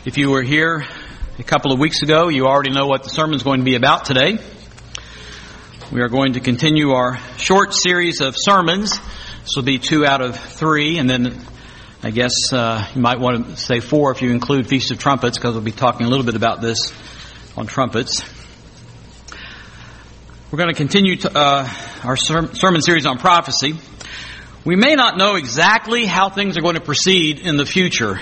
If you were here a couple of weeks ago, you already know what the sermon is going to be about today. We are going to continue our short series of sermons. This will be 2 out of 3, and then I guess you might want to say 4 if you include Feast of Trumpets, because we'll be talking a little bit about this on trumpets. We're going to continue our sermon series on prophecy. We may not know exactly how things are going to proceed in the future,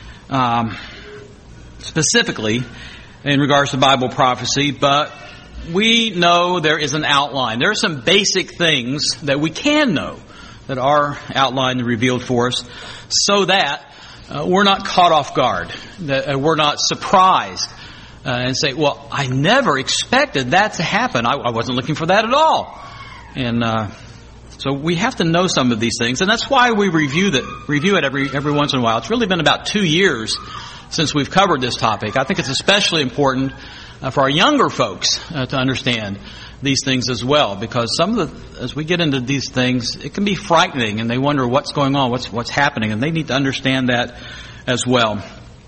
specifically in regards to Bible prophecy, but we know there is an outline. There are some basic things that we can know that are outlined and revealed for us so that we're not caught off guard, that we're not surprised and say, well, I never expected that to happen. I wasn't looking for that at all. And so we have to know some of these things, and that's why we review it every once in a while. It's really been about 2 years since we've covered this topic. I think it's especially important for our younger folks to understand these things as well, because as we get into these things, it can be frightening, and they wonder what's going on, what's happening, and they need to understand that as well.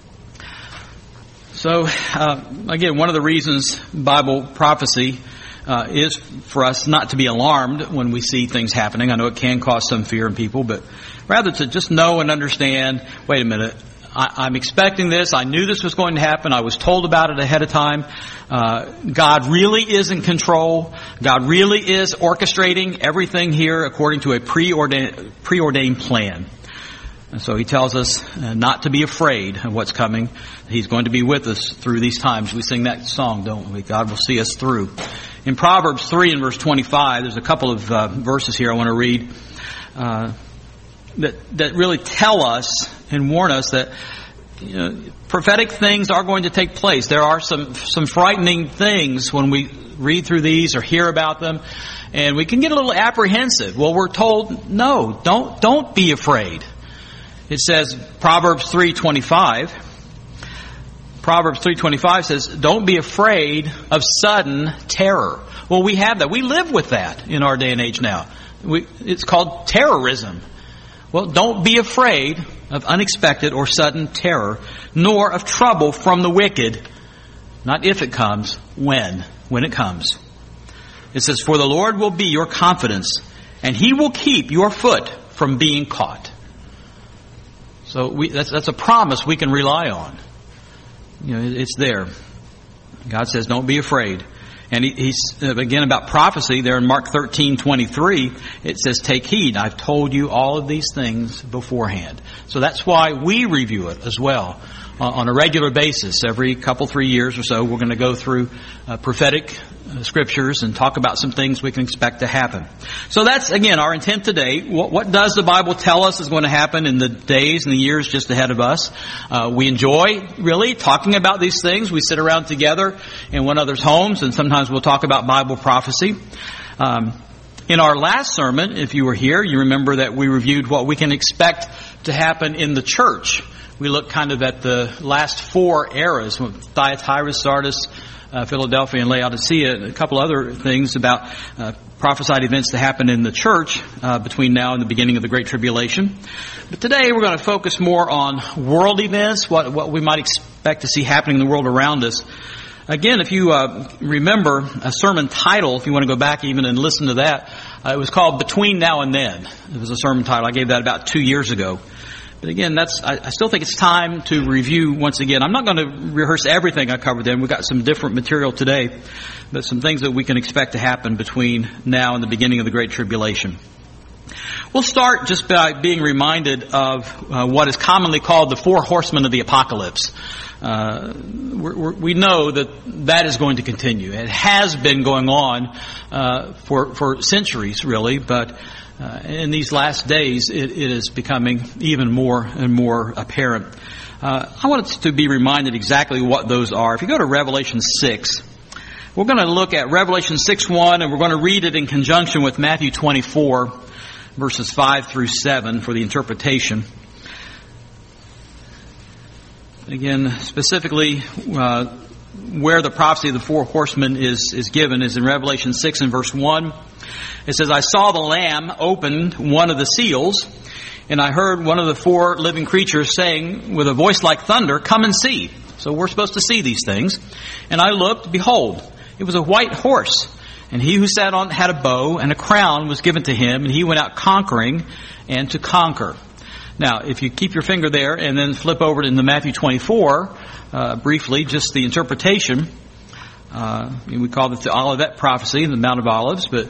So, again, one of the reasons Bible prophecy is for us not to be alarmed when we see things happening. I know it can cause some fear in people, but rather to just know and understand, wait a minute, I'm expecting this. I knew this was going to happen. I was told about it ahead of time. God really is in control. God really is orchestrating everything here according to a preordained plan. And so He tells us not to be afraid of what's coming. He's going to be with us through these times. We sing that song, don't we? God will see us through. In Proverbs 3 and verse 25, there's a couple of verses here I want to read that really tell us and warn us that prophetic things are going to take place. There are some frightening things when we read through these or hear about them, and we can get a little apprehensive. Well, we're told, no, don't be afraid. It says, Proverbs 3:25. Proverbs 3:25 says, don't be afraid of sudden terror. Well, we have that. We live with that in our day and age now. It's called terrorism. Well, don't be afraid of unexpected or sudden terror, nor of trouble from the wicked. Not if it comes, when it comes. It says, for the Lord will be your confidence, and He will keep your foot from being caught. So that's a promise we can rely on. It's there. God says, don't be afraid. And he's again about prophecy there in Mark 13:23. It says, take heed, I've told you all of these things beforehand. So that's why we review it as well on a regular basis. Every 3 years or so, we're going to go through prophetic scriptures and talk about some things we can expect to happen. So that's, again, our intent today. What does the Bible tell us is going to happen in the days and the years just ahead of us? We enjoy, really, talking about these things. We sit around together in one another's homes, and sometimes we'll talk about Bible prophecy. In our last sermon, if you were here, you remember that we reviewed what we can expect to happen in the church. We looked kind of at the last 4 eras, Thyatira, Sardis, Philadelphia, and Laodicea, and a couple other things about prophesied events to happen in the church between now and the beginning of the Great Tribulation. But today we're going to focus more on world events, what we might expect to see happening in the world around us. Again, if you remember a sermon title, if you want to go back even and listen to that, it was called Between Now and Then. It was a sermon title. I gave that about 2 years ago. But again, I still think it's time to review once again. I'm not going to rehearse everything I covered then. We've got some different material today, but some things that we can expect to happen between now and the beginning of the Great Tribulation. We'll start just by being reminded of what is commonly called the 4 horsemen of the apocalypse. We know that is going to continue. It has been going on for centuries, really, but in these last days, it is becoming even more and more apparent. I want us to be reminded exactly what those are. If you go to Revelation 6, we're going to look at Revelation 6:1, and we're going to read it in conjunction with Matthew 24, verses 5 through 7 for the interpretation. Again, specifically, where the prophecy of the 4 horsemen is given is in Revelation 6 and verse 1. It says, I saw the Lamb open one of the seals, and I heard one of the 4 living creatures saying with a voice like thunder, come and see. So we're supposed to see these things. And I looked, behold, it was a white horse. And he who sat on it had a bow, and a crown was given to him, and he went out conquering and to conquer. Now, if you keep your finger there and then flip over into Matthew 24, briefly, just the interpretation. We call it the Olivet prophecy, the Mount of Olives, but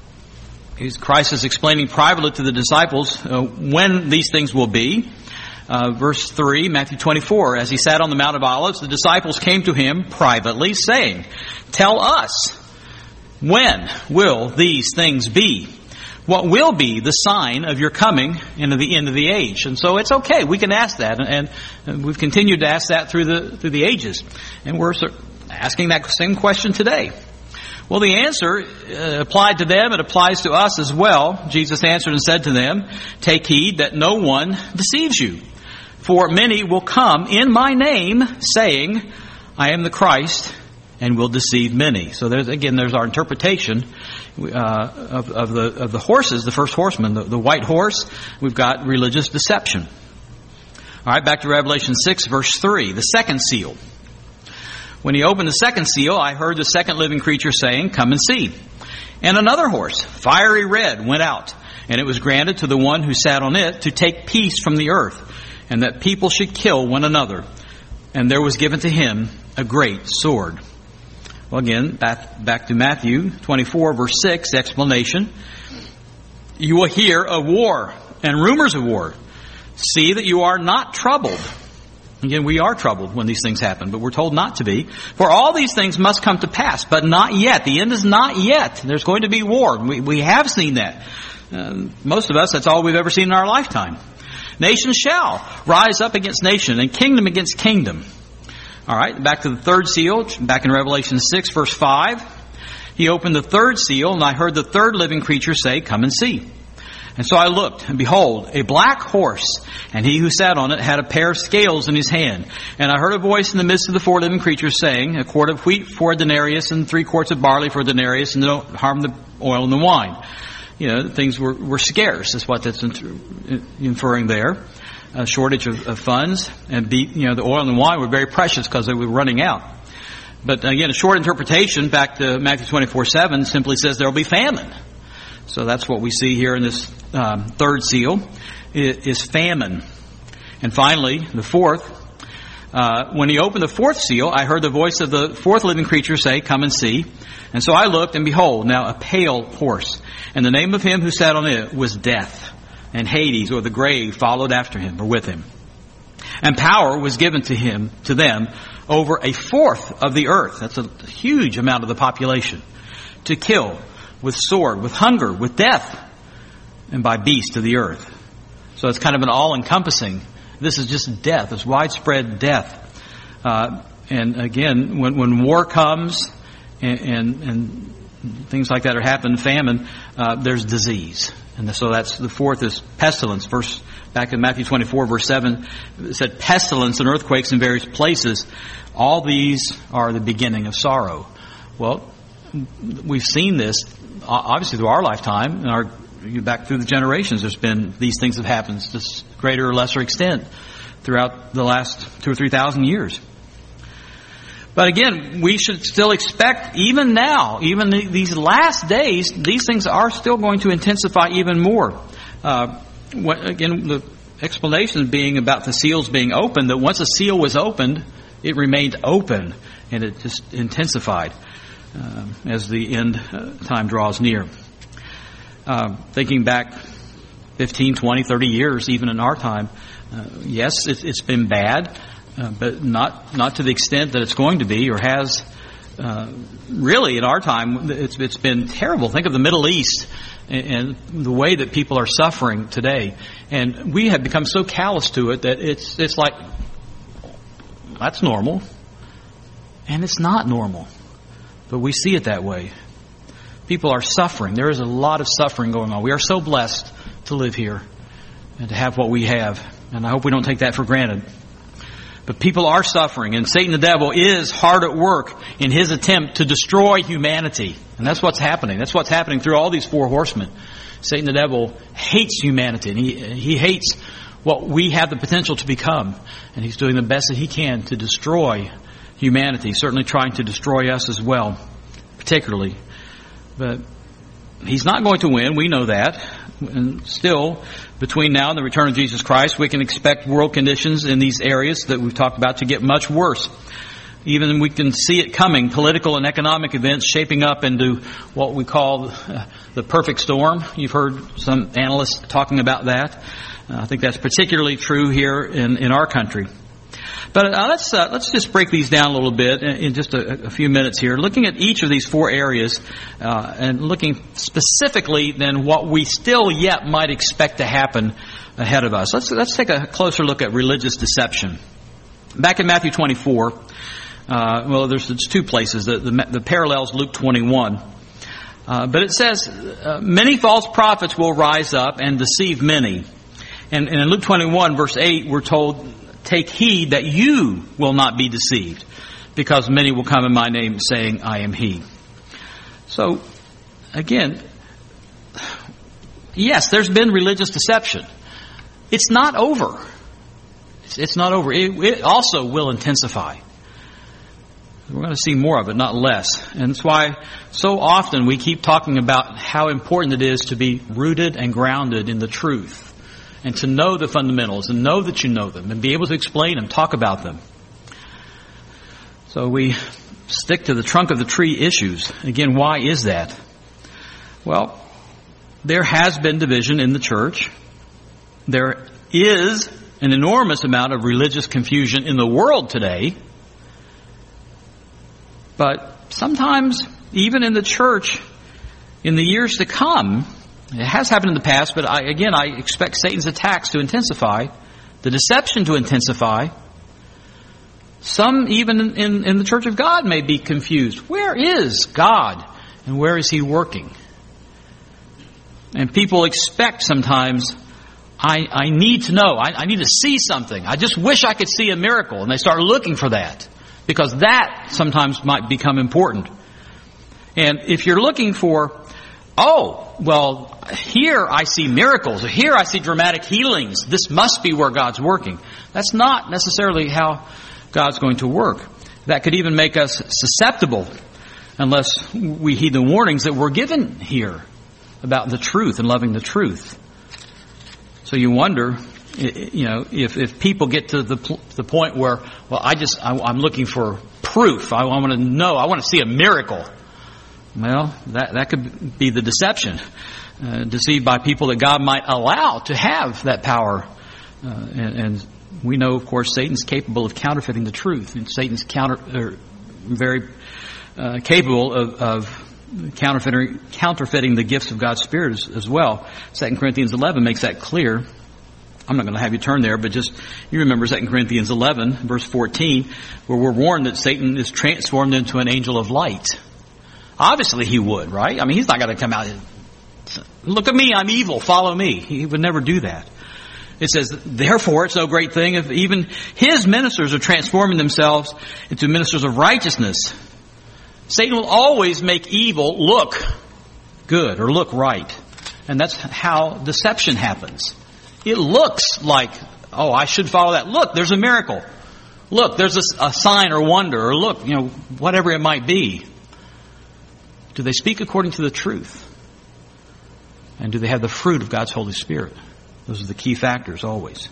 Christ is explaining privately to the disciples when these things will be. Verse 3, Matthew 24, as he sat on the Mount of Olives, the disciples came to him privately, saying, "Tell us, when will these things be? What will be the sign of your coming and of the end of the age?" And so it's okay. We can ask that, and we've continued to ask that through the ages. And we're asking that same question today. Well, the answer applied to them, it applies to us as well. Jesus answered and said to them, "Take heed that no one deceives you. For many will come in my name, saying, 'I am the Christ,' and will deceive many." So there's our interpretation of the horses, the first horseman, the white horse. We've got religious deception. All right, back to Revelation 6, verse 3, the second seal. When he opened the second seal, I heard the second living creature saying, "Come and see." And another horse, fiery red, went out, and it was granted to the one who sat on it to take peace from the earth, and that people should kill one another. And there was given to him a great sword. Well, again, back to Matthew 24, verse 6, explanation. You will hear of war and rumors of war. See that you are not troubled. Again, we are troubled when these things happen, but we're told not to be. For all these things must come to pass, but not yet. The end is not yet. There's going to be war. We have seen that. Most of us, that's all we've ever seen in our lifetime. Nation shall rise up against nation, and kingdom against kingdom. All right, back to the third seal, back in Revelation 6, verse 5. He opened the third seal, and I heard the third living creature say, "Come and see." And so I looked, and behold, a black horse, and he who sat on it had a pair of scales in his hand. And I heard a voice in the midst of the four living creatures saying, "A quart of wheat for a denarius, and 3 quarts of barley for a denarius, and don't harm the oil and the wine." Things were scarce, is what that's inferring there. A shortage of funds, and the oil and the wine were very precious because they were running out. But again, a short interpretation back to Matthew 24:7 simply says there will be famine. So that's what we see here in this third seal is famine. And finally, the fourth, when he opened the fourth seal, I heard the voice of the fourth living creature say, "Come and see." And so I looked, and behold, now a pale horse, and the name of him who sat on it was Death. And Hades, or the grave, followed after him, or with him. And power was given to them, over a fourth of the earth. That's a huge amount of the population. To kill with sword, with hunger, with death, and by beasts of the earth. So it's kind of an all-encompassing. This is just death. It's widespread death. And again, when war comes and things like that are happening, famine, there's disease. And so that's the fourth is pestilence. Back in Matthew 24, verse 7, it said pestilence and earthquakes in various places. All these are the beginning of sorrow. Well, we've seen this obviously through our lifetime, and back through the generations. These things have happened to greater or lesser extent throughout the last 2,000 or 3,000 years. But again, we should still expect, even now, even these last days, these things are still going to intensify even more. Again, the explanation being about the seals being opened, that once a seal was opened, it remained open, and it just intensified as the end time draws near. Thinking back 15, 20, 30 years, even in our time, yes, it's been bad. But not to the extent that it's going to be or has really in our time. It's been terrible. Think of the Middle East and the way that people are suffering today, and we have become so callous to it that it's like that's normal, and it's not normal. But we see it that way. People are suffering. There is a lot of suffering going on. We are so blessed to live here and to have what we have, and I hope we don't take that for granted. But people are suffering, and Satan the devil is hard at work in his attempt to destroy humanity. And that's what's happening. That's what's happening through all these four horsemen. Satan the devil hates humanity, and he hates what we have the potential to become. And he's doing the best that he can to destroy humanity, certainly trying to destroy us as well, particularly. But he's not going to win. We know that. And still, between now and the return of Jesus Christ, we can expect world conditions in these areas that we've talked about to get much worse. Even we can see it coming, political and economic events shaping up into what we call the perfect storm. You've heard some analysts talking about that. I think that's particularly true here in our country. But let's just break these down a little bit in just a few minutes here, looking at each of these four areas and looking specifically then what we still yet might expect to happen ahead of us. Let's take a closer look at religious deception. Back in Matthew 24, there's two places. The parallels Luke 21. But it says, many false prophets will rise up and deceive many. And in Luke 21, verse 8, we're told, take heed that you will not be deceived, because many will come in my name saying, I am he. So, again, yes, there's been religious deception. It's not over. It's not over. It also will intensify. We're going to see more of it, not less. And that's why so often we keep talking about how important it is to be rooted and grounded in the truth, and to know the fundamentals, and know that you know them, and be able to explain them, talk about them. So we stick to the trunk of the tree issues. Again, why is that? Well, there has been division in the church. There is an enormous amount of religious confusion in the world today. But sometimes, even in the church, in the years to come, it has happened in the past, but I expect Satan's attacks to intensify, the deception to intensify. Some, even in the Church of God, may be confused. Where is God, and where is He working? And people expect sometimes, I need to know, I need to see something. I just wish I could see a miracle. And they start looking for that, because that sometimes might become important. And if you're looking for, here I see miracles, or here I see dramatic healings, this must be where God's working. That's not necessarily how God's going to work. That could even make us susceptible unless we heed the warnings that we're given here about the truth and loving the truth. So you wonder, if people get to the point where, I'm looking for proof. I want to know. I want to see a miracle. Well, that could be the deception. Deceived by people that God might allow to have that power. And we know, of course, Satan's capable of counterfeiting the truth. And Satan's very capable of counterfeiting the gifts of God's Spirit as well. 2 Corinthians 11 makes that clear. I'm not going to have you turn there, but just, you remember 2 Corinthians 11, verse 14, where we're warned that Satan is transformed into an angel of light. Obviously he would, right? I mean, he's not going to come out and, look at me, I'm evil, follow me. He would never do that. It says, therefore, it's no great thing if even his ministers are transforming themselves into ministers of righteousness. Satan will always make evil look good or look right. And that's how deception happens. It looks like, I should follow that. Look, there's a miracle. Look, there's a sign or wonder, or look, whatever it might be. Do they speak according to the truth? And do they have the fruit of God's Holy Spirit? Those are the key factors always.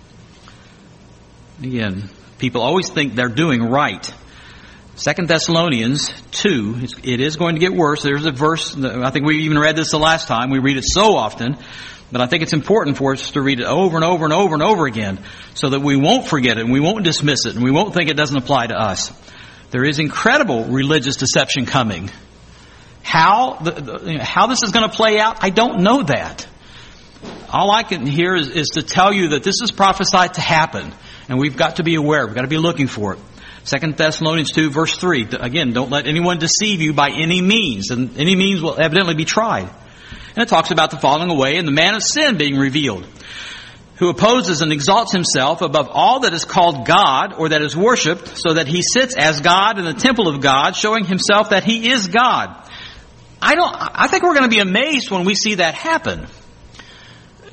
Again, people always think they're doing right. 2 Thessalonians 2, it is going to get worse. There's a verse, I think we even read this the last time. We read it so often, but I think it's important for us to read it over and over and over and over again so that we won't forget it and we won't dismiss it and we won't think it doesn't apply to us. There is incredible religious deception coming. How this is going to play out, I don't know that. All I can hear is to tell you that this is prophesied to happen, and we've got to be aware. We've got to be looking for it. 2 Thessalonians 2, verse 3. Again, don't let anyone deceive you by any means, and any means will evidently be tried. And it talks about the falling away and the man of sin being revealed, who opposes and exalts himself above all that is called God or that is worshipped, so that he sits as God in the temple of God, showing himself that he is God. I think we're going to be amazed when we see that happen.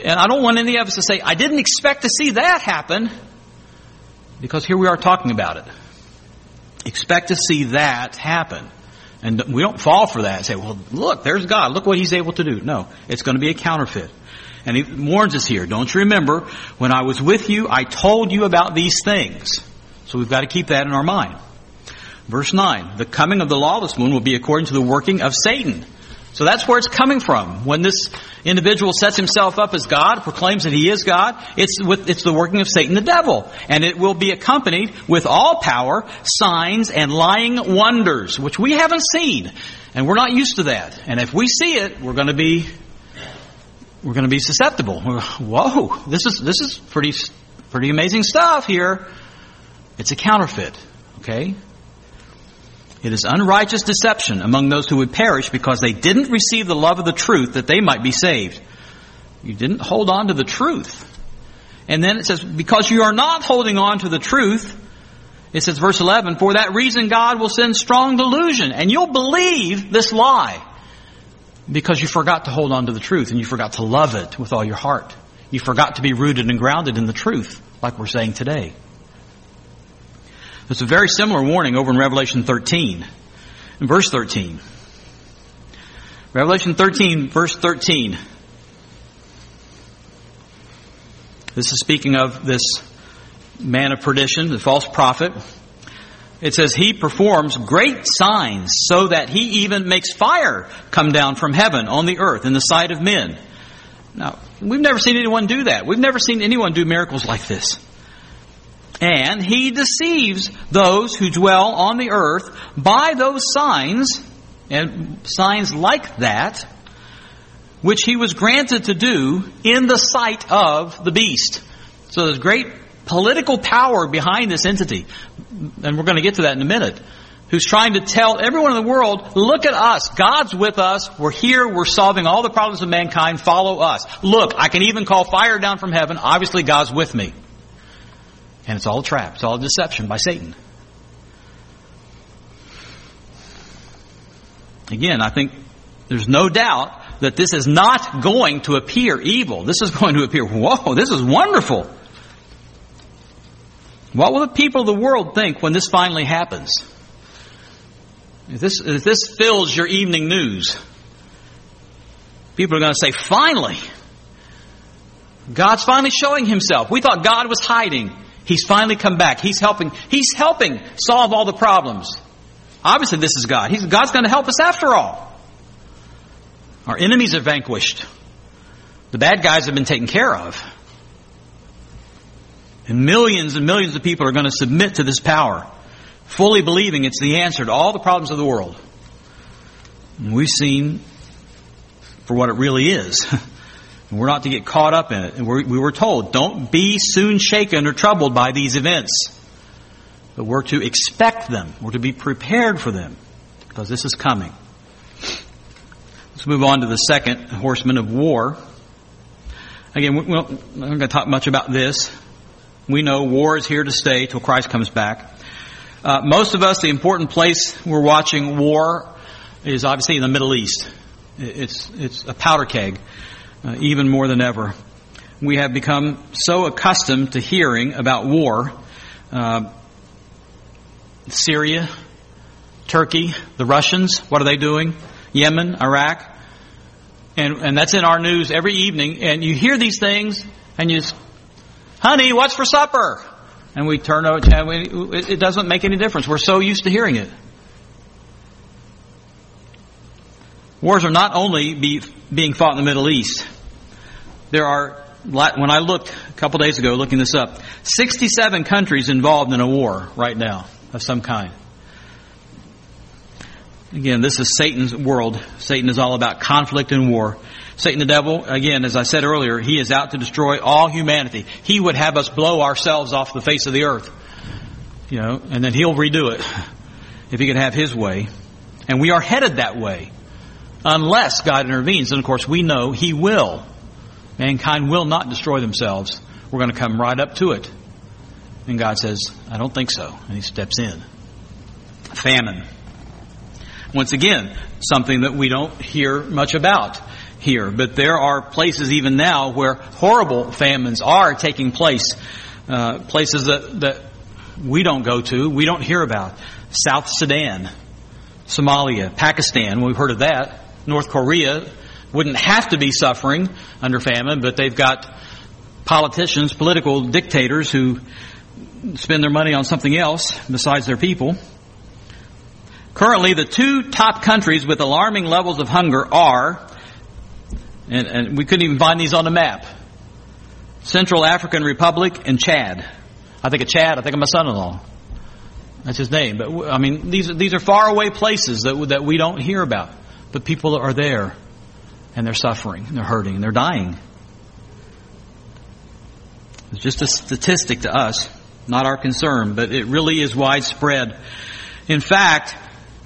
And I don't want any of us to say, I didn't expect to see that happen, because here we are talking about it. Expect to see that happen. And we don't fall for that and say, well, look, there's God. Look what He's able to do. No, it's going to be a counterfeit. And He warns us here. Don't you remember, when I was with you, I told you about these things. So we've got to keep that in our mind. Verse 9, the coming of the lawless one will be according to the working of Satan. So that's where it's coming from. When this individual sets himself up as God, proclaims that he is God, it's the working of Satan, the devil. And it will be accompanied with all power, signs, and lying wonders, which we haven't seen. And we're not used to that. And if we see it, we're going to be susceptible. Whoa, this is pretty amazing stuff here. It's a counterfeit, okay? It is unrighteous deception among those who would perish because they didn't receive the love of the truth that they might be saved. You didn't hold on to the truth. And then it says, because you are not holding on to the truth, it says, verse 11, for that reason God will send strong delusion, and you'll believe this lie because you forgot to hold on to the truth and you forgot to love it with all your heart. You forgot to be rooted and grounded in the truth, like we're saying today. There's a very similar warning over in Revelation 13, in verse 13. Revelation 13, verse 13. This is speaking of this man of perdition, the false prophet. It says, he performs great signs so that he even makes fire come down from heaven on the earth in the sight of men. Now, we've never seen anyone do that. We've never seen anyone do miracles like this. And he deceives those who dwell on the earth by those signs, and signs like that, which he was granted to do in the sight of the beast. So there's great political power behind this entity. And we're going to get to that in a minute. Who's trying to tell everyone in the world, look at us. God's with us. We're here. We're solving all the problems of mankind. Follow us. Look, I can even call fire down from heaven. Obviously, God's with me. And it's all a trap. It's all a deception by Satan. Again, I think there's no doubt that this is not going to appear evil. This is going to appear, whoa, this is wonderful. What will the people of the world think when this finally happens? If this fills your evening news, people are going to say, finally, God's finally showing Himself. We thought God was hiding. He's finally come back. He's helping solve all the problems. Obviously, this is God. God's going to help us after all. Our enemies are vanquished. The bad guys have been taken care of. And millions of people are going to submit to this power, fully believing it's the answer to all the problems of the world. And we've seen for what it really is. And we're not to get caught up in it. And we were told, don't be soon shaken or troubled by these events. But we're to expect them. We're to be prepared for them, because this is coming. Let's move on to the second horseman of war. Again, I'm not going to talk much about this. We know war is here to stay till Christ comes back. Most of us, the important place we're watching war is obviously in the Middle East. It's a powder keg, even more than ever. We have become so accustomed to hearing about war. Syria, Turkey, the Russians, what are they doing? Yemen, Iraq. And that's in our news every evening. And you hear these things and you just, honey, what's for supper? And we turn over, it doesn't make any difference. We're so used to hearing it. Wars are not only being fought in the Middle East. There are, when I looked a couple days ago looking this up, 67 countries involved in a war right now of some kind. Again, this is Satan's world. Satan is all about conflict and war. Satan the devil, again, as I said earlier, he is out to destroy all humanity. He would have us blow ourselves off the face of the earth. And then he'll redo it if he could have his way. And we are headed that way unless God intervenes. And of course, we know He will. Mankind will not destroy themselves. We're going to come right up to it. And God says, I don't think so. And He steps in. Famine. Once again, something that we don't hear much about here. But there are places even now where horrible famines are taking place. Places that we don't go to, we don't hear about. South Sudan, Somalia, Pakistan, we've heard of that. North Korea wouldn't have to be suffering under famine, but they've got politicians, political dictators who spend their money on something else besides their people. Currently, the two top countries with alarming levels of hunger are, and we couldn't even find these on the map, Central African Republic and Chad. I think of Chad, I think of my son-in-law. That's his name. But I mean, these are faraway places that we don't hear about. But people are there, and they're suffering, and they're hurting, and they're dying. It's just a statistic to us, not our concern, but it really is widespread. In fact,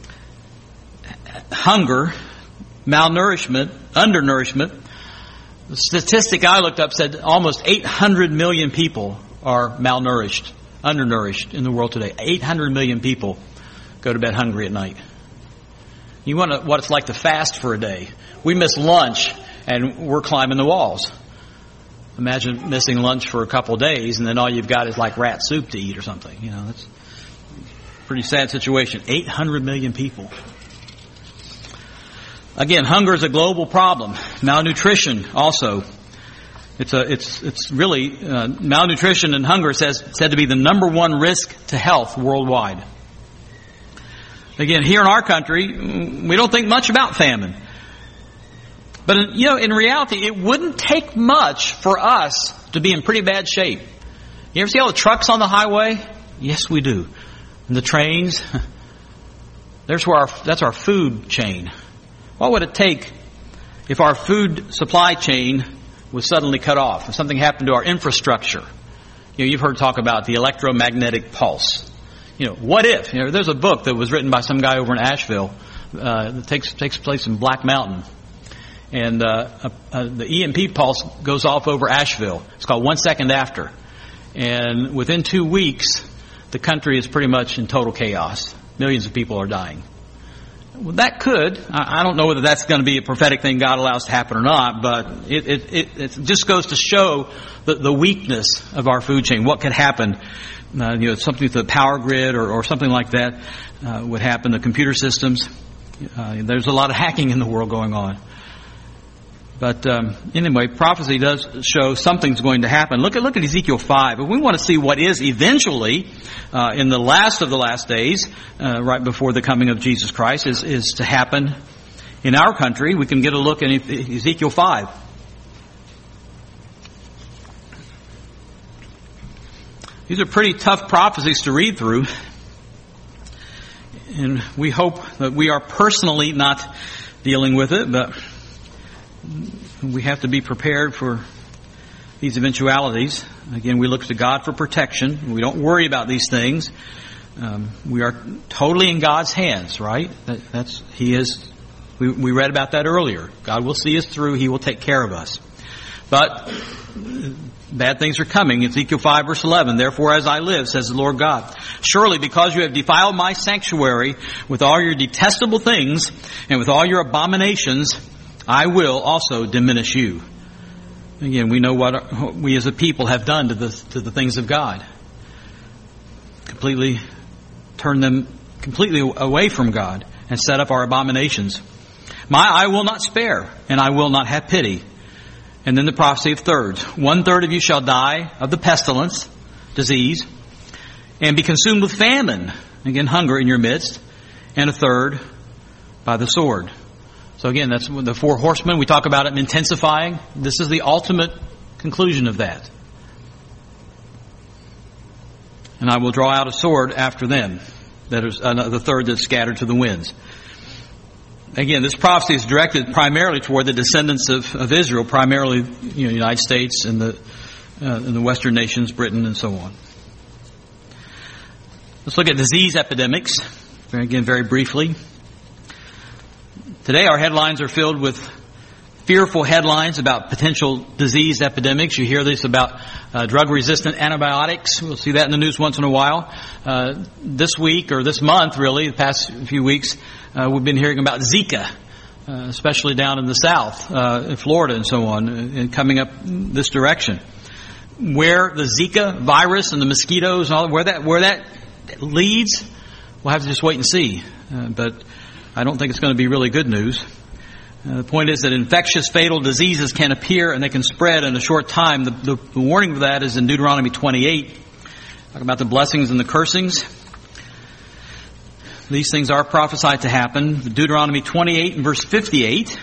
hunger, malnourishment, undernourishment, the statistic I looked up said almost 800 million people are malnourished, undernourished in the world today. 800 million people go to bed hungry at night. You want what it's like to fast for a day. We miss lunch and we're climbing the walls. Imagine missing lunch for a couple of days and then all you've got is like rat soup to eat or something. You know, that's a pretty sad situation. 800 million people. Again, hunger is a global problem. Malnutrition also. It's really malnutrition and hunger said to be the number one risk to health worldwide. Again, here in our country, we don't think much about famine. But in reality, it wouldn't take much for us to be in pretty bad shape. You ever see all the trucks on the highway? Yes, we do. And the trains. That's our food chain. What would it take if our food supply chain was suddenly cut off? If something happened to our infrastructure? You've heard talk about the electromagnetic pulse. What if? There's a book that was written by some guy over in Asheville that takes place in Black Mountain. And the EMP pulse goes off over Asheville. It's called 1 Second After. And within 2 weeks, the country is pretty much in total chaos. Millions of people are dying. Well, that could. I don't know whether that's going to be a prophetic thing God allows to happen or not, but it just goes to show the weakness of our food chain. What could happen? Something with the power grid or something like that would happen. The computer systems. There's a lot of hacking in the world going on. But anyway, prophecy does show something's going to happen. Look at Ezekiel 5. If we want to see what is eventually in the last of the last days, right before the coming of Jesus Christ, is to happen in our country, we can get a look at Ezekiel 5. These are pretty tough prophecies to read through. And we hope that we are personally not dealing with it, but we have to be prepared for these eventualities. Again, we look to God for protection. We don't worry about these things. We are totally in God's hands, right? He is. We read about that earlier. God will see us through. He will take care of us. But bad things are coming. Ezekiel 5 verse 11. Therefore, as I live, says the Lord God, surely because you have defiled my sanctuary with all your detestable things and with all your abominations, I will also diminish you. Again, we know what we as a people have done to the things of God. Completely turn them completely away from God and set up our abominations. My eye will not spare, and I will not have pity. And then the prophecy of thirds. 1/3 of you shall die of the pestilence, disease, and be consumed with famine. Again, hunger in your midst. And 1/3 by the sword. So again, that's the 4 horsemen. We talk about it intensifying. This is the ultimate conclusion of that. And I will draw out a sword after them. That is the 1/3 that's scattered to the winds. Again, this prophecy is directed primarily toward the descendants of Israel, primarily the United States and the Western nations, Britain, and so on. Let's look at disease epidemics. Again, very briefly. Today our headlines are filled with fearful headlines about potential disease epidemics. You hear this about drug-resistant antibiotics. We'll see that in the news once in a while. This week, or this month really, the past few weeks, we've been hearing about Zika. especially down in the south, in Florida and so on, and coming up this direction. Where the Zika virus and the mosquitoes and all, where that leads, we'll have to just wait and see. But I don't think it's going to be really good news. The point is that infectious, fatal diseases can appear and they can spread in a short time. The warning for that is in Deuteronomy 28. Talk about the blessings and the cursings. These things are prophesied to happen. Deuteronomy 28 and verse 58.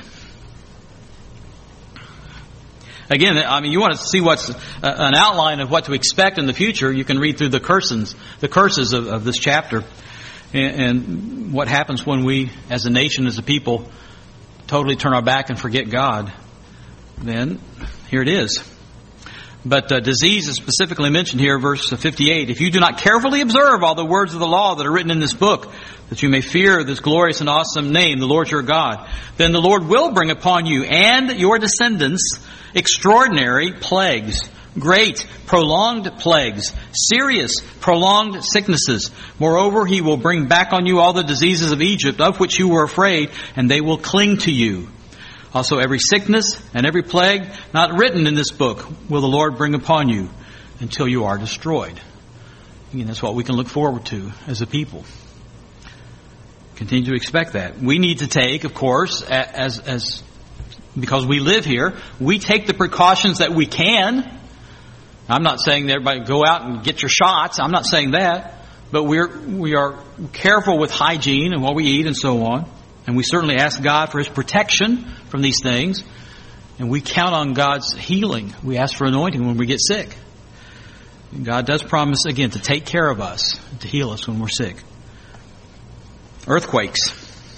Again, I mean, you want to see what's an outline of what to expect in the future. You can read through the curses of this chapter, and what happens when we, as a nation, as a people, totally turn our back and forget God. Then here it is. But disease is specifically mentioned here, verse 58. If you do not carefully observe all the words of the law that are written in this book, that you may fear this glorious and awesome name, the Lord your God, then the Lord will bring upon you and your descendants extraordinary plagues, great, prolonged plagues, serious, prolonged sicknesses. Moreover, he will bring back on you all the diseases of Egypt, of which you were afraid, and they will cling to you. Also every sickness and every plague not written in this book will the Lord bring upon you until you are destroyed. Again, that's what we can look forward to as a people. Continue to expect that. We need to take, of course, as because we live here, we take the precautions that we can. I'm not saying that everybody go out and get your shots. I'm not saying that. But we are careful with hygiene and what we eat and so on. And we certainly ask God for His protection from these things. And we count on God's healing. We ask for anointing when we get sick. And God does promise, again, to take care of us, to heal us when we're sick. Earthquakes.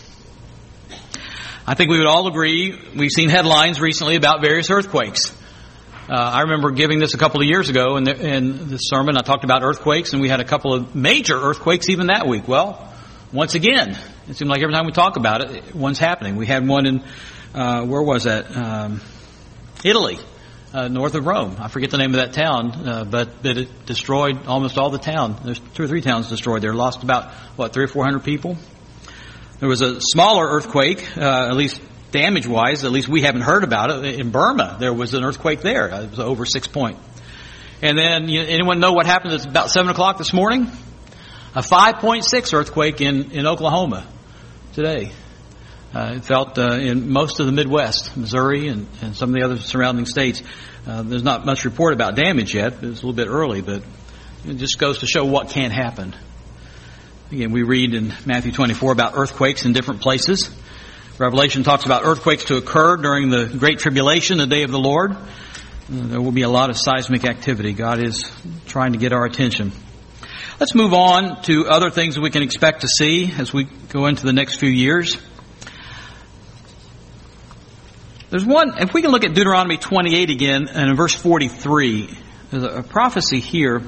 I think we would all agree, we've seen headlines recently about various earthquakes. I remember giving this a couple of years ago in the sermon. I talked about earthquakes, and we had a couple of major earthquakes even that week. Well, once again, it seems like every time we talk about it, one's happening. We had one in, where was that? Italy, north of Rome. I forget the name of that town, but it destroyed almost all the town. There's 2 or 3 towns destroyed there. Lost about, 300 or 400 people. There was a smaller earthquake, at least damage-wise, at least we haven't heard about it. In Burma, there was an earthquake there. It was over 6 point. And then, anyone know what happened at about 7 o'clock this morning? A 5.6 earthquake in Oklahoma today. It felt in most of the Midwest, Missouri and some of the other surrounding states. There's not much report about damage yet. It's a little bit early, but it just goes to show what can happen. Again, we read in Matthew 24 about earthquakes in different places. Revelation talks about earthquakes to occur during the Great Tribulation, the day of the Lord. There will be a lot of seismic activity. God is trying to get our attention. Let's move on to other things that we can expect to see as we go into the next few years. There's one, if we can look at Deuteronomy 28 again, and in verse 43, there's a prophecy here.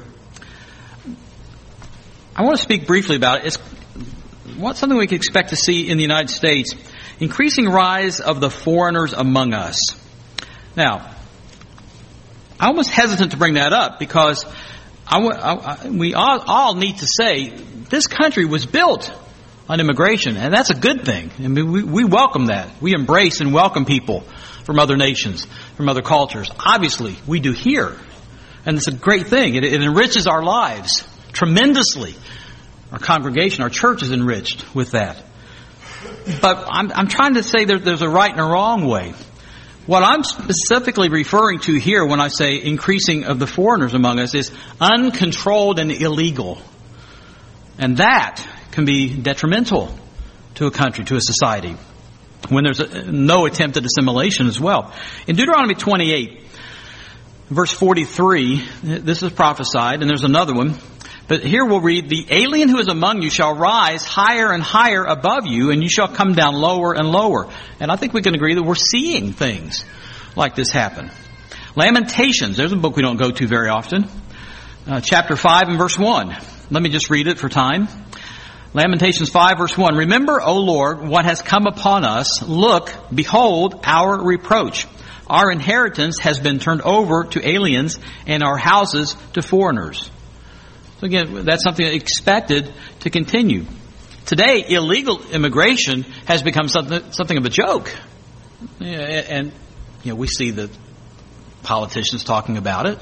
I want to speak briefly about it. It's something we can expect to see in the United States. Increasing rise of the foreigners among us. Now, I'm almost hesitant to bring that up because we all need to say this country was built on immigration, and that's a good thing. I mean, we welcome that. We embrace and welcome people from other nations, from other cultures. Obviously, we do here, and it's a great thing. It enriches our lives tremendously. Our congregation, our church is enriched with that. But I'm trying to say there's a right and a wrong way. What I'm specifically referring to here when I say increasing of the foreigners among us is uncontrolled and illegal. And that can be detrimental to a country, to a society, when there's no attempt at assimilation as well. In Deuteronomy 28, verse 43, this is prophesied, and there's another one. But here we'll read, the alien who is among you shall rise higher and higher above you, and you shall come down lower and lower. And I think we can agree that we're seeing things like this happen. Lamentations, there's a book we don't go to very often. Chapter 5 and verse 1. Let me just read it for time. Lamentations 5 verse 1. Remember, O Lord, what has come upon us. Look, behold, our reproach. Our inheritance has been turned over to aliens, and our houses to foreigners. So again, that's something expected to continue. Today, illegal immigration has become something of a joke. And we see the politicians talking about it.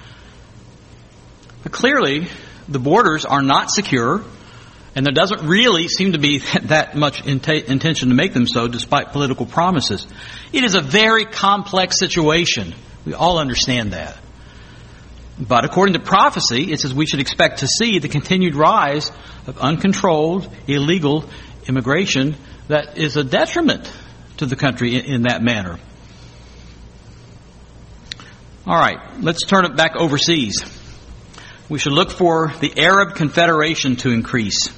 But clearly, the borders are not secure, and there doesn't really seem to be that much intention to make them so, despite political promises. It is a very complex situation. We all understand that. But according to prophecy, it says we should expect to see the continued rise of uncontrolled, illegal immigration that is a detriment to the country in that manner. All right, let's turn it back overseas. We should look for the Arab Confederation to increase.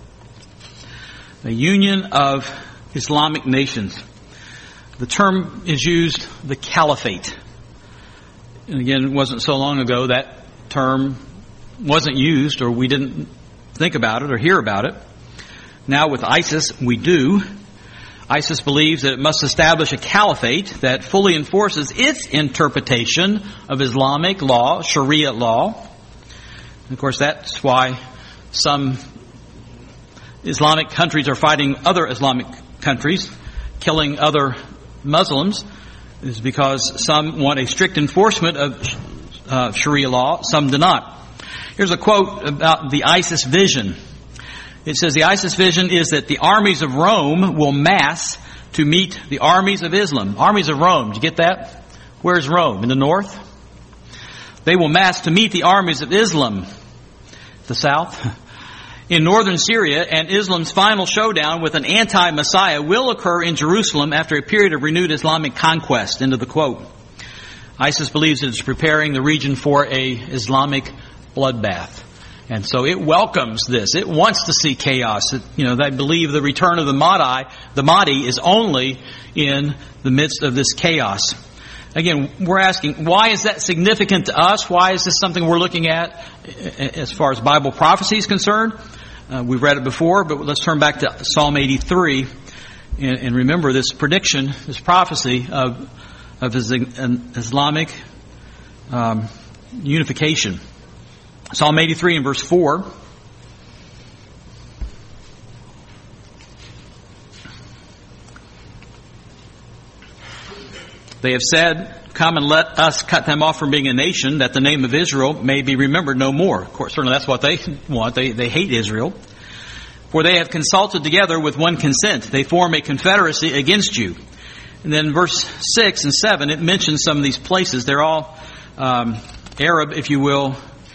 A union of Islamic nations. The term is used, the caliphate. And again, it wasn't so long ago that term wasn't used, or we didn't think about it or hear about it. Now with ISIS, we do. ISIS believes that it must establish a caliphate that fully enforces its interpretation of Islamic law, Sharia law. And of course, that's why some Islamic countries are fighting other Islamic countries, killing other Muslims, is because some want a strict enforcement of Sharia law, some do not. Here's a quote about the ISIS vision. It says, the ISIS vision is that the armies of Rome will mass to meet the armies of Islam. Armies of Rome, did you get that? Where's Rome? In the north? They will mass to meet the armies of Islam, the south, in northern Syria, and Islam's final showdown with an anti-Messiah will occur in Jerusalem after a period of renewed Islamic conquest. End of the quote. ISIS believes it is preparing the region for a Islamic bloodbath. And so it welcomes this. It wants to see chaos. They believe the return of the Mahdi is only in the midst of this chaos. Again, we're asking, why is that significant to us? Why is this something we're looking at as far as Bible prophecy is concerned? We've read it before, but let's turn back to Psalm 83 and remember this prediction, this prophecy of Islamic unification. Psalm 83 and verse 4. They have said, come and let us cut them off from being a nation, that the name of Israel may be remembered no more. Of course, certainly that's what they want. They hate Israel. For they have consulted together with one consent. They form a confederacy against you. And then verse 6 and 7, it mentions some of these places. They're all Arab, if you will,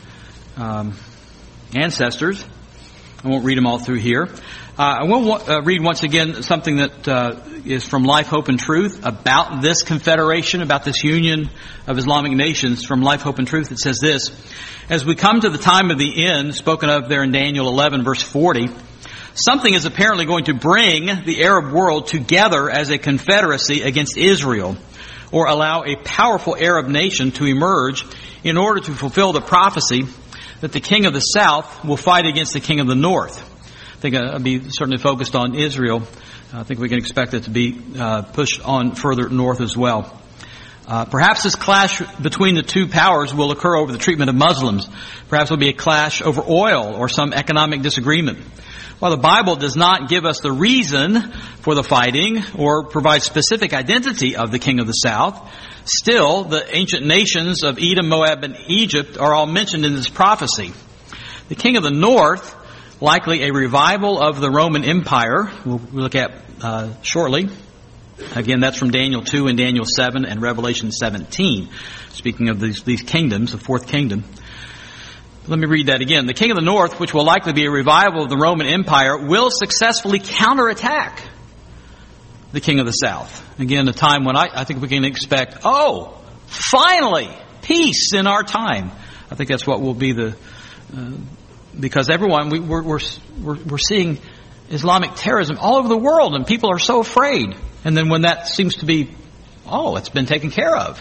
ancestors. I won't read them all through here. I will read once again something that is from Life, Hope, and Truth about this confederation, about this union of Islamic nations. From Life, Hope, and Truth, it says this: as we come to the time of the end, spoken of there in Daniel 11, verse 40, something is apparently going to bring the Arab world together as a confederacy against Israel, or allow a powerful Arab nation to emerge in order to fulfill the prophecy that the king of the south will fight against the king of the north. I think I'll be certainly focused on Israel. I think we can expect it to be pushed on further north as well. Perhaps this clash between the two powers will occur over the treatment of Muslims. Perhaps it will be a clash over oil or some economic disagreement. While the Bible does not give us the reason for the fighting or provide specific identity of the king of the south, still the ancient nations of Edom, Moab, and Egypt are all mentioned in this prophecy. The king of the north, likely a revival of the Roman Empire, we'll look at shortly. Again, that's from Daniel 2 and Daniel 7 and Revelation 17. Speaking of these kingdoms, the fourth kingdom. Let me read that again. The king of the north, which will likely be a revival of the Roman Empire, will successfully counterattack the king of the south. Again, a time when I think we can expect, finally, peace in our time. I think that's what will be because everyone, we're seeing Islamic terrorism all over the world, and people are so afraid. And then when that seems to be, it's been taken care of,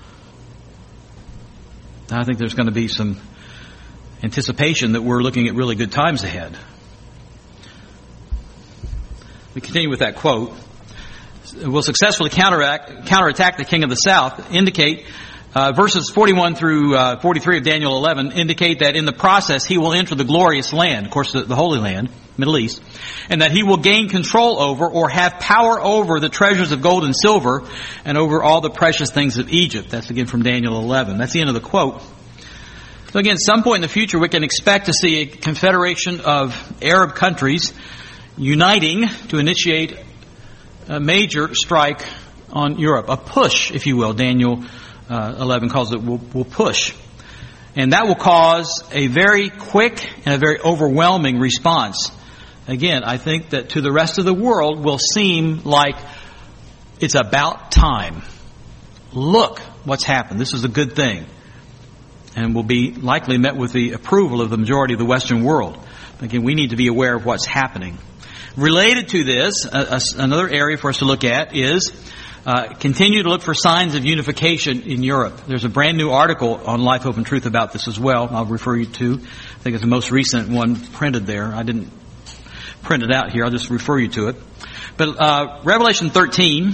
I think there's going to be some anticipation that we're looking at really good times ahead. We continue with that quote. Will successfully counterattack the king of the south, indicate Verses 41 through 43 of Daniel 11 indicate that in the process he will enter the glorious land, of course the Holy Land, Middle East, and that he will gain control over or have power over the treasures of gold and silver and over all the precious things of Egypt. That's again from Daniel 11. That's the end of the quote. So again, at some point in the future we can expect to see a confederation of Arab countries uniting to initiate a major strike on Europe. A push, if you will. Daniel 11 calls it will push. And that will cause a very quick and a very overwhelming response. Again, I think that to the rest of the world will seem like it's about time. Look what's happened. This is a good thing. And will be likely met with the approval of the majority of the Western world. Again, we need to be aware of what's happening. Related to this, another area for us to look at is continue to look for signs of unification in Europe. There's a brand new article on Life, Hope, and Truth about this as well. I'll refer you to. I think it's the most recent one printed there. I didn't print it out here. I'll just refer you to it. But Revelation 13,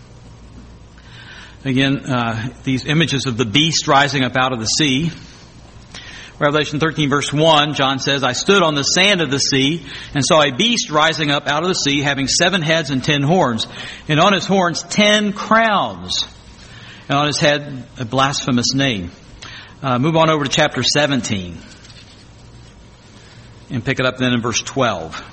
again, these images of the beast rising up out of the sea. Revelation 13 verse 1, John says, I stood on the sand of the sea and saw a beast rising up out of the sea, having 7 heads and 10 horns, and on his horns 10 crowns, and on his head a blasphemous name. Move on over to chapter 17 and pick it up then in verse 12.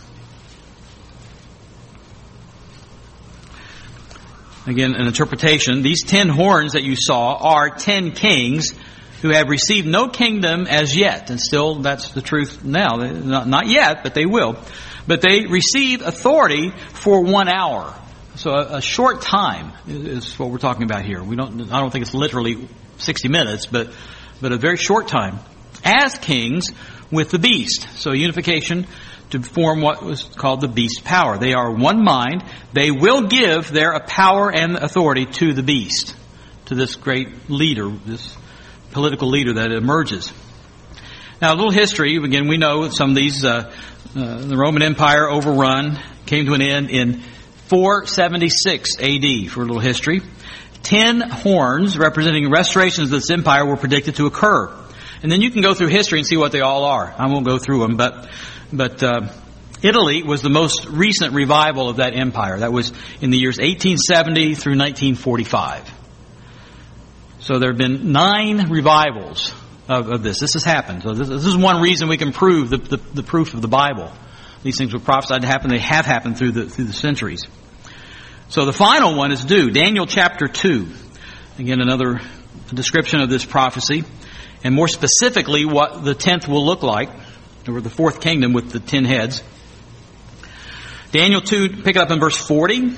Again, an interpretation. These 10 horns that you saw are 10 kings who have received no kingdom as yet. And still, that's the truth now. Not yet, but they will. But they receive authority for 1 hour. So a short time is what we're talking about here. I don't think it's literally 60 minutes, but a very short time. As kings with the beast. So unification to form what was called the beast power. They are one mind. They will give their power and authority to the beast. To this great leader, this political leader that emerges. Now, a little history. Again, we know some of these, the Roman Empire overrun, came to an end in 476 AD, for a little history. 10 horns representing restorations of this empire were predicted to occur. And then you can go through history and see what they all are. I won't go through them, but Italy was the most recent revival of that empire. That was in the years 1870 through 1945. So there have been 9 revivals of this. This has happened. So this is one reason we can prove the proof of the Bible. These things were prophesied to happen. They have happened through the centuries. So the final one is due. Daniel chapter 2. Again, another description of this prophecy. And more specifically, what the 10th will look like. Or the 4th kingdom with the 10 heads. Daniel 2, pick it up in verse 40.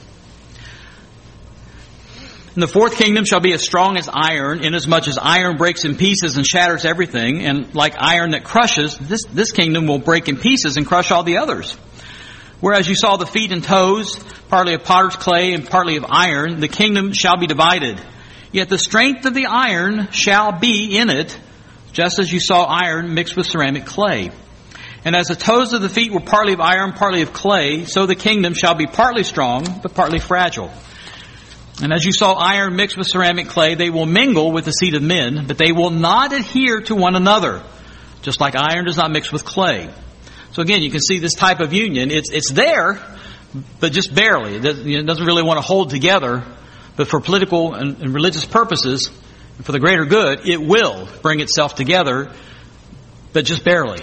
And the 4th kingdom shall be as strong as iron, inasmuch as iron breaks in pieces and shatters everything. And like iron that crushes, this kingdom will break in pieces and crush all the others. Whereas you saw the feet and toes, partly of potter's clay and partly of iron, the kingdom shall be divided. Yet the strength of the iron shall be in it, just as you saw iron mixed with ceramic clay. And as the toes of the feet were partly of iron, partly of clay, so the kingdom shall be partly strong, but partly fragile. And as you saw iron mixed with ceramic clay, they will mingle with the seed of men, but they will not adhere to one another, just like iron does not mix with clay. So again, you can see this type of union. It's there, but just barely. It doesn't really want to hold together, but for political and religious purposes, for the greater good, it will bring itself together, but just barely.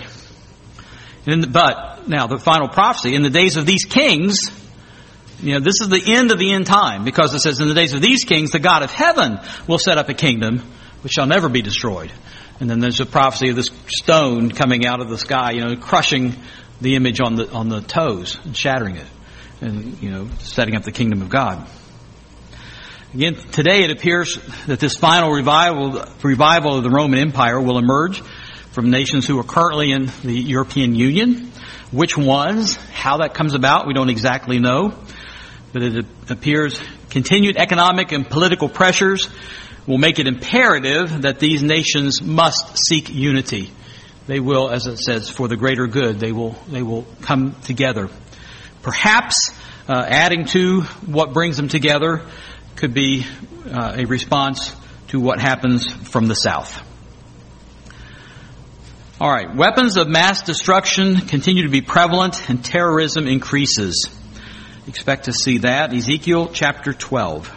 But now the final prophecy, in the days of these kings, this is the end of the end time, because it says, in the days of these kings, the God of heaven will set up a kingdom which shall never be destroyed. And then there's a prophecy of this stone coming out of the sky, crushing the image on the toes and shattering it, and setting up the kingdom of God. Again, today it appears that this final revival of the Roman Empire will emerge from nations who are currently in the European Union. Which ones, how that comes about, we don't exactly know. But it appears continued economic and political pressures will make it imperative that these nations must seek unity. They will, as it says, for the greater good, they will come together. Perhaps adding to what brings them together could be a response to what happens from the south. All right, weapons of mass destruction continue to be prevalent and terrorism increases. Expect to see that. Ezekiel chapter 12.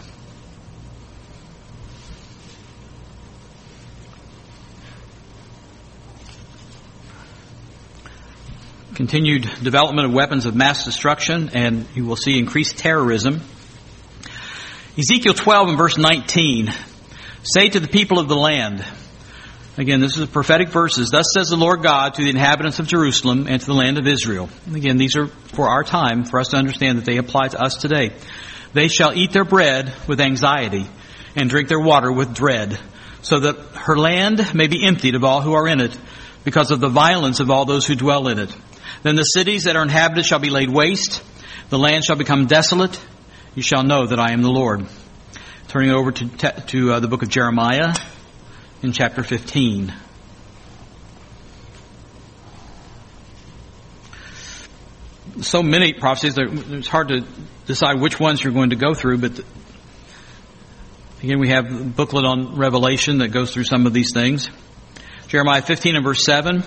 Continued development of weapons of mass destruction, and you will see increased terrorism. Ezekiel 12 and verse 19. Say to the people of the land. Again, this is a prophetic verses. Thus says the Lord God to the inhabitants of Jerusalem and to the land of Israel. And again, these are for our time, for us to understand that they apply to us today. They shall eat their bread with anxiety and drink their water with dread, so that her land may be emptied of all who are in it, because of the violence of all those who dwell in it. Then the cities that are inhabited shall be laid waste. The land shall become desolate. You shall know that I am the Lord. Turning over to the book of Jeremiah in chapter 15. So many prophecies, it's hard to decide which ones you're going to go through, but again, we have a booklet on Revelation that goes through some of these things. Jeremiah 15 and verse 7.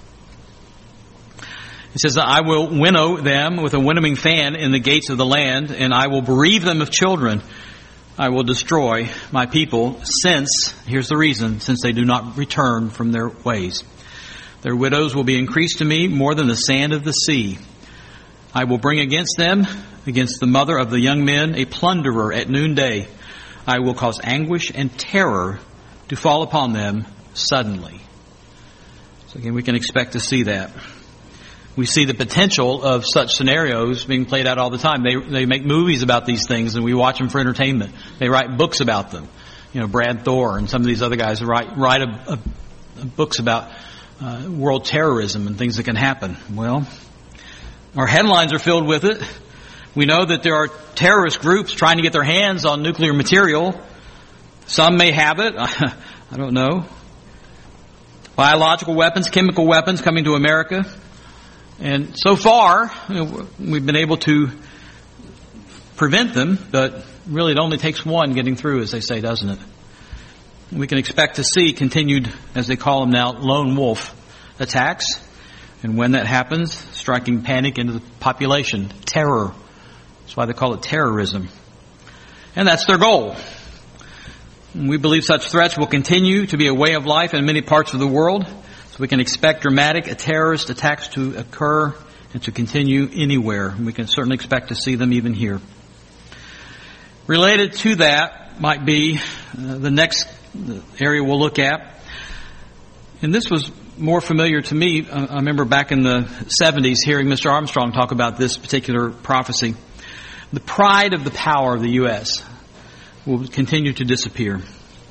It says, I will winnow them with a winnowing fan in the gates of the land, and I will bereave them of children. I will destroy my people since, here's the reason, since they do not return from their ways. Their widows will be increased to me more than the sand of the sea. I will bring against them, against the mother of the young men, a plunderer at noonday. I will cause anguish and terror to fall upon them suddenly. So again, we can expect to see that. We see the potential of such scenarios being played out all the time. They make movies about these things, and we watch them for entertainment. They write books about them. You know, Brad Thor and some of these other guys write books about world terrorism and things that can happen. Well, our headlines are filled with it. We know that there are terrorist groups trying to get their hands on nuclear material. Some may have it. I don't know. Biological weapons, chemical weapons coming to America. And so far, we've been able to prevent them, but really it only takes one getting through, as they say, doesn't it? We can expect to see continued, as they call them now, lone wolf attacks. And when that happens, striking panic into the population. Terror. That's why they call it terrorism. And that's their goal. And we believe such threats will continue to be a way of life in many parts of the world. We can expect dramatic terrorist attacks to occur and to continue anywhere. We can certainly expect to see them even here. Related to that might be the next area we'll look at. And this was more familiar to me. I remember back in the 70s hearing Mr. Armstrong talk about this particular prophecy. The pride of the power of the U.S. will continue to disappear.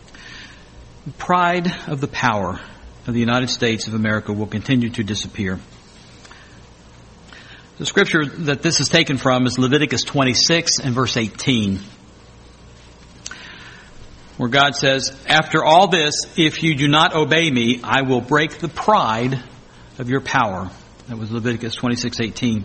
The pride of the power of the United States of America will continue to disappear. The scripture that this is taken from is Leviticus 26 and verse 18, where God says, after all this, if you do not obey me, I will break the pride of your power. That was Leviticus 26:18.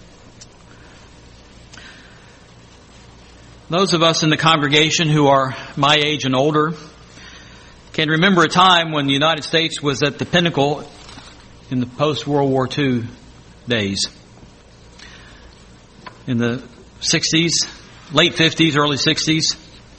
Those of us in the congregation who are my age and older can remember a time when the United States was at the pinnacle in the post-World War II days. In the 60s, late 50s, early 60s,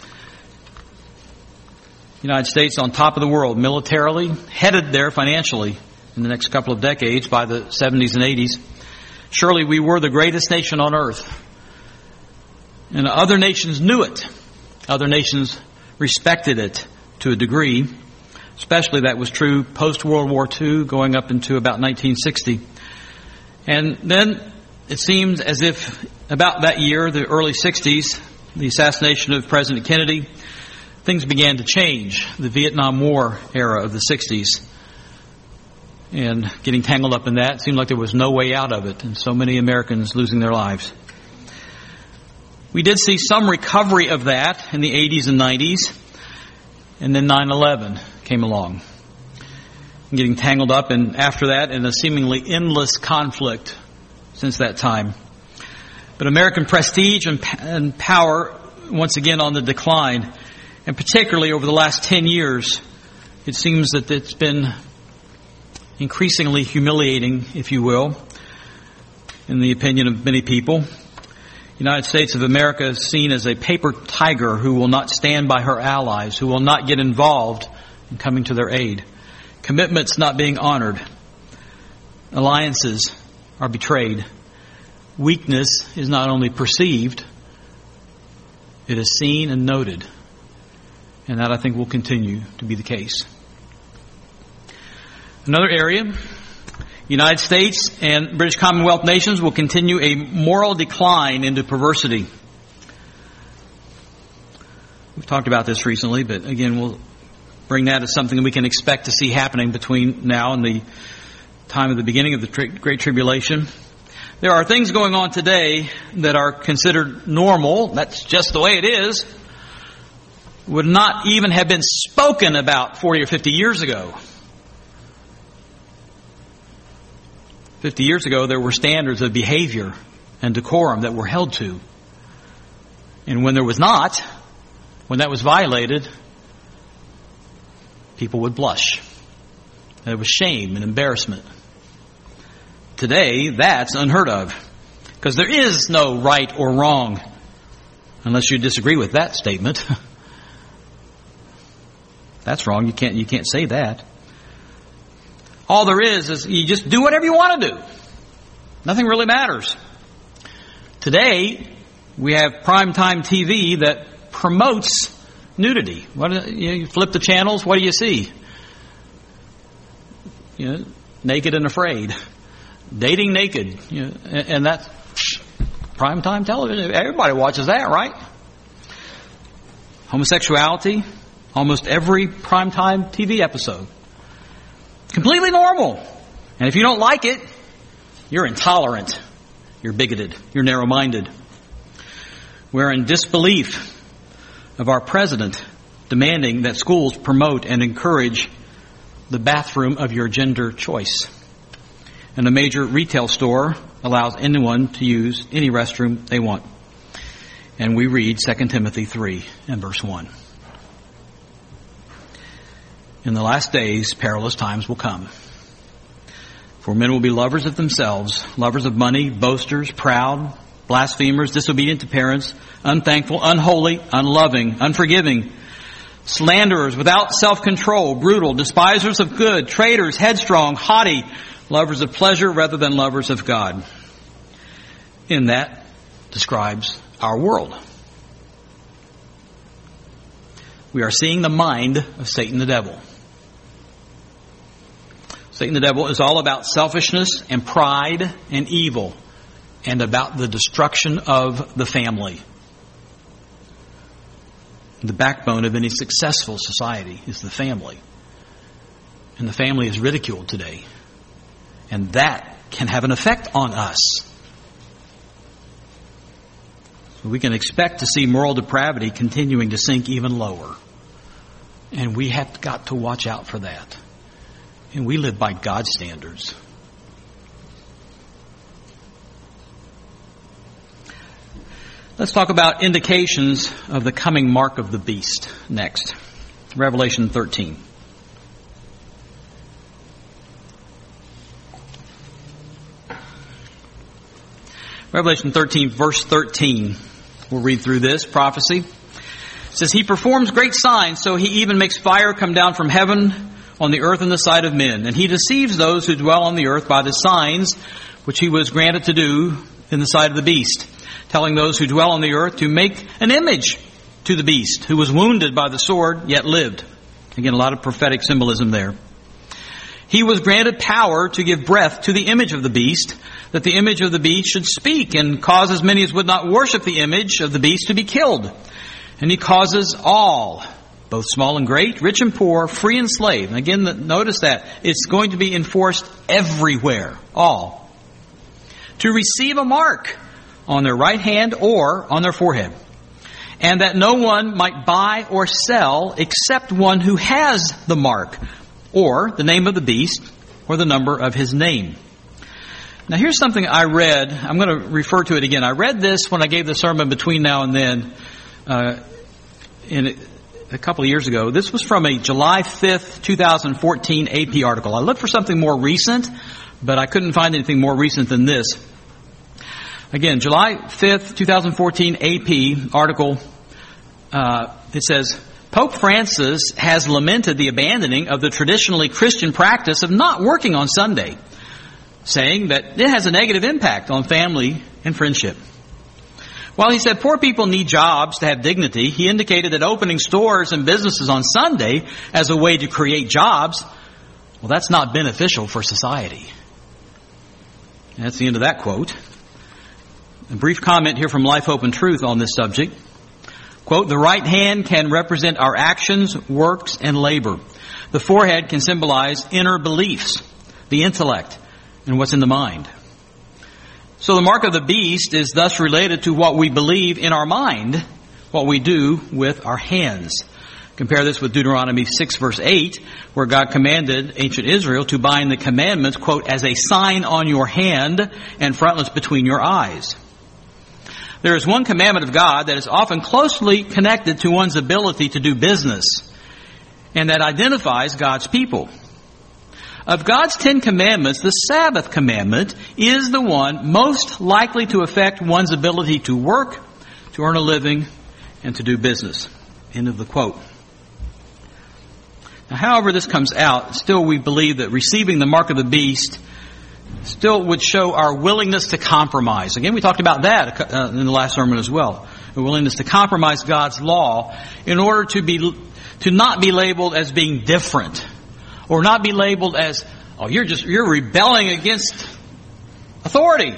the United States on top of the world militarily, headed there financially in the next couple of decades by the 70s and 80s. Surely we were the greatest nation on earth. And other nations knew it. Other nations respected it to a degree. Especially that was true post-World War II, going up into about 1960. And then it seemed as if about that year, the early 60s, the assassination of President Kennedy, things began to change. The Vietnam War era of the 60s. And getting tangled up in that, it seemed like there was no way out of it. And so many Americans losing their lives. We did see some recovery of that in the 80s and 90s. And then 9/11 came along. Getting tangled up, and after that, in a seemingly endless conflict since that time. But American prestige and power, once again, on the decline. And particularly over the last 10 years, it seems that it's been increasingly humiliating, if you will, in the opinion of many people. The United States of America is seen as a paper tiger who will not stand by her allies, who will not get involved in coming to their aid. Commitments not being honored. Alliances are betrayed. Weakness is not only perceived, it is seen and noted. And that, I think, will continue to be the case. Another area, United States and British Commonwealth nations will continue a moral decline into perversity. We've talked about this recently, but again, we'll bring that as something that we can expect to see happening between now and the time of the beginning of the Great Tribulation. There are things going on today that are considered normal. That's just the way it is. Would not even have been spoken about 40 or 50 years ago. 50 years ago, there were standards of behavior and decorum that were held to. And when there was not, when that was violated, people would blush. There was shame and embarrassment. Today, that's unheard of. Because there is no right or wrong, unless you disagree with that statement. That's wrong. You can't say that. All there is you just do whatever you want to do. Nothing really matters. Today, we have primetime TV that promotes nudity. You flip the channels, what do you see? Naked and afraid. Dating naked. And that's primetime television. Everybody watches that, right? Homosexuality. Almost every primetime TV episode. Completely normal. And if you don't like it, you're intolerant. You're bigoted. You're narrow-minded. We're in disbelief of our president demanding that schools promote and encourage the bathroom of your gender choice. And a major retail store allows anyone to use any restroom they want. And we read 2 Timothy 3 and verse 1. In the last days, perilous times will come. For men will be lovers of themselves, lovers of money, boasters, proud, blasphemers, disobedient to parents, unthankful, unholy, unloving, unforgiving, slanderers, without self-control, brutal, despisers of good, traitors, headstrong, haughty, lovers of pleasure rather than lovers of God. And that describes our world. We are seeing the mind of Satan the devil. Satan the devil is all about selfishness and pride and evil and about the destruction of the family. The backbone of any successful society is the family. And the family is ridiculed today. And that can have an effect on us. So we can expect to see moral depravity continuing to sink even lower. And we have got to watch out for that. And we live by God's standards. Let's talk about indications of the coming mark of the beast next. Revelation 13. Revelation 13, verse 13. We'll read through this prophecy. It says, He performs great signs, so He even makes fire come down from heaven on the earth in the sight of men. And He deceives those who dwell on the earth by the signs which He was granted to do in the sight of the beast, telling those who dwell on the earth to make an image to the beast, who was wounded by the sword, yet lived. Again, a lot of prophetic symbolism there. He was granted power to give breath to the image of the beast, that the image of the beast should speak and cause as many as would not worship the image of the beast to be killed. And He causes all, both small and great, rich and poor, free and slave. And again, notice that it's going to be enforced everywhere, all, to receive a mark on their right hand or on their forehead, and that no one might buy or sell except one who has the mark, or the name of the beast, or the number of his name. Now here's something I read. I'm going to refer to it again. I read this when I gave the sermon between now and then. And a couple of years ago. This was from a July 5th, 2014 AP article. I looked for something more recent, but I couldn't find anything more recent than this. Again, July 5th, 2014 AP article, it says, Pope Francis has lamented the abandoning of the traditionally Christian practice of not working on Sunday, saying that it has a negative impact on family and friendship. While he said poor people need jobs to have dignity, he indicated that opening stores and businesses on Sunday as a way to create jobs, well, that's not beneficial for society. And that's the end of that quote. A brief comment here from Life, Hope, and Truth on this subject. Quote, the right hand can represent our actions, works, and labor. The forehead can symbolize inner beliefs, the intellect, and what's in the mind. So the mark of the beast is thus related to what we believe in our mind, what we do with our hands. Compare this with Deuteronomy 6 verse 8, where God commanded ancient Israel to bind the commandments, quote, as a sign on your hand and frontlets between your eyes. There is one commandment of God that is often closely connected to one's ability to do business, and that identifies God's people. Of God's 10 commandments, the Sabbath commandment is the one most likely to affect one's ability to work, to earn a living, and to do business. End of the quote. Now, however this comes out, still we believe that receiving the mark of the beast still would show our willingness to compromise. Again, we talked about that in the last sermon as well. A willingness to compromise God's law in order to not be labeled as being different. Or not be labeled as, oh, you're rebelling against authority.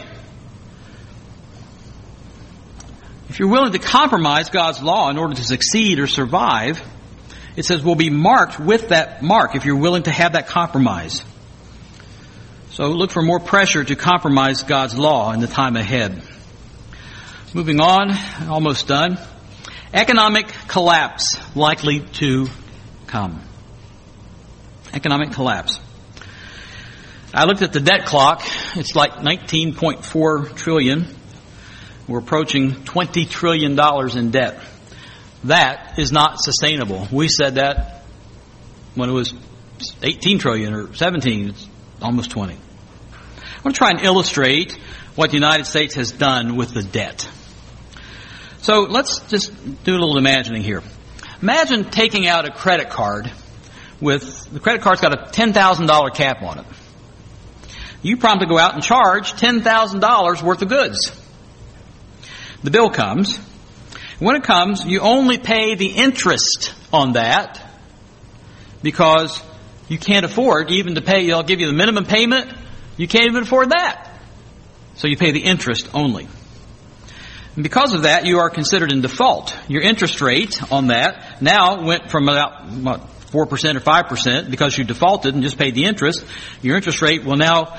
If you're willing to compromise God's law in order to succeed or survive, it says we'll be marked with that mark if you're willing to have that compromise. So look for more pressure to compromise God's law in the time ahead. Moving on, almost done. Economic collapse likely to come. Economic collapse. I looked at the debt clock. It's like 19.4 trillion. We're approaching $20 trillion in debt. That is not sustainable. We said that when it was 18 trillion or 17. It's almost 20. I want to try and illustrate what the United States has done with the debt. So let's just do a little imagining here. Imagine taking out a credit card with, the credit card's got a $10,000 cap on it. You promptly go out and charge $10,000 worth of goods. The bill comes. When it comes, you only pay the interest on that because you can't afford even to pay. They'll give you the minimum payment. You can't even afford that. So you pay the interest only. And because of that, you are considered in default. Your interest rate on that now went from about 4% or 5% because you defaulted and just paid the interest. Your interest rate will now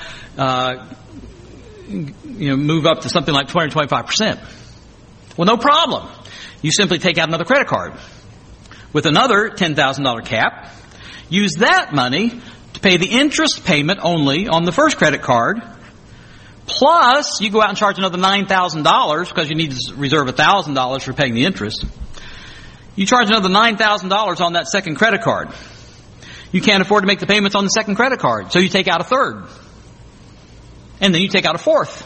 move up to something like 20 or 25%. Well, no problem. You simply take out another credit card with another $10,000 cap. Use that money to pay the interest payment only on the first credit card. Plus, you go out and charge another $9,000 because you need to reserve $1,000 for paying the interest. You charge another $9,000 on that second credit card. You can't afford to make the payments on the second credit card, so you take out a third. And then you take out a fourth.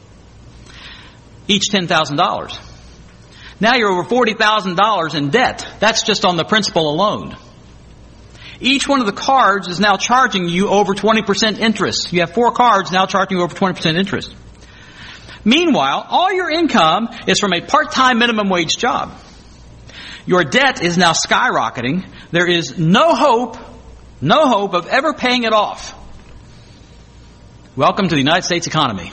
Each $10,000. Now you're over $40,000 in debt. That's just on the principal alone. Each one of the cards is now charging you over 20% interest. You have 4 cards now charging you over 20% interest. Meanwhile, all your income is from a part-time minimum wage job. Your debt is now skyrocketing. There is no hope of ever paying it off. Welcome to the United States economy.